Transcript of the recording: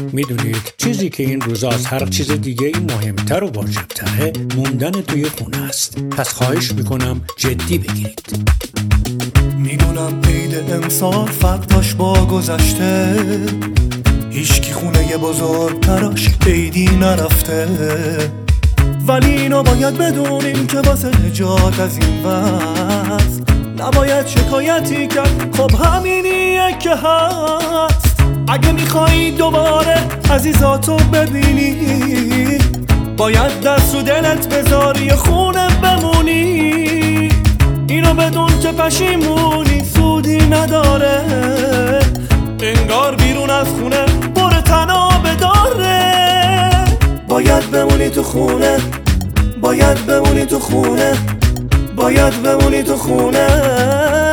میدونید چیزی که این روزا از هر چیز دیگه این مهمتر و واجبتره موندن توی خونه است. پس خواهش میکنم جدی بگیرید. میدونم عید امسال فرقش با گذشته، هیچکی خونه بزرگتراش عیدی نرفته، ولی اینو باید بدونیم که واسه نجات از این وضع نباید شکایتی کرد. خب همینیه که هست. اگه میخوایی دوباره عزیزاتو ببینی، باید دست رو دلت بذاری خونه بمونی. اینو بدون که پشیمونی سودی نداره، انگار بیرون از خونه پر تنابه داره. باید بمونی تو خونه، باید بمونی تو خونه، باید بمونی تو خونه.